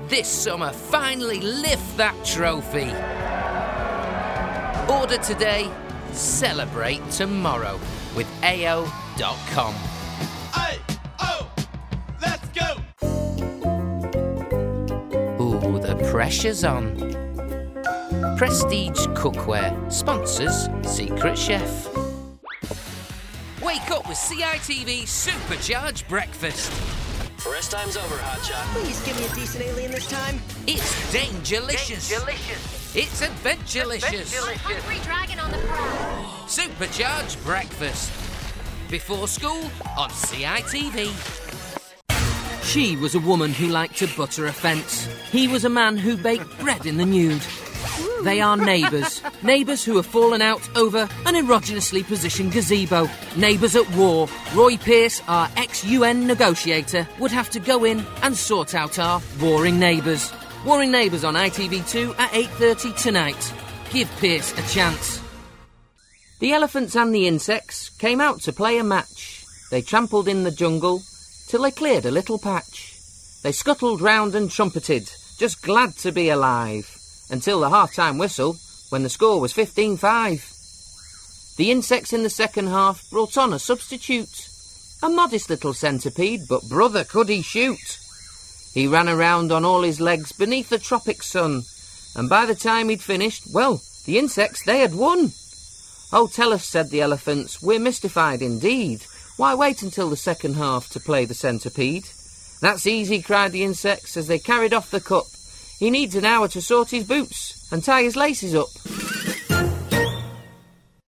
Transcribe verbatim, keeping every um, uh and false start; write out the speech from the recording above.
this summer finally lift that trophy. Order today, celebrate tomorrow with A O dot com. A O, let's go! Ooh, the pressure's on. Prestige Cookware sponsors Secret Chef. Wake up with C I T V Supercharged Breakfast. First time's over, Hotshot. Please give me a decent alien this time. It's Dangerlicious. Delicious. It's Adventurelicious. Hungry dragon on the prowl. Supercharged Breakfast. Before school on C I T V. She was a woman who liked to butter a fence. He was a man who baked bread in the nude. They are neighbours. Neighbours who have fallen out over an erogenously positioned gazebo. Neighbours at war. Roy Pearce, our ex-U N negotiator, would have to go in and sort out our warring neighbours. Warring Neighbours on I T V two at eight thirty tonight. Give Pearce a chance. The elephants and the insects came out to play a match. They trampled in the jungle till they cleared a little patch. They scuttled round and trumpeted, just glad to be alive, until the half-time whistle, when the score was fifteen five. The insects in the second half brought on a substitute. A modest little centipede, but brother could he shoot. He ran around on all his legs beneath the tropic sun, and by the time he'd finished, well, the insects, they had won. Oh, tell us, said the elephants, we're mystified indeed. Why wait until the second half to play the centipede? That's easy, cried the insects as they carried off the cup. He needs an hour to sort his boots and tie his laces up.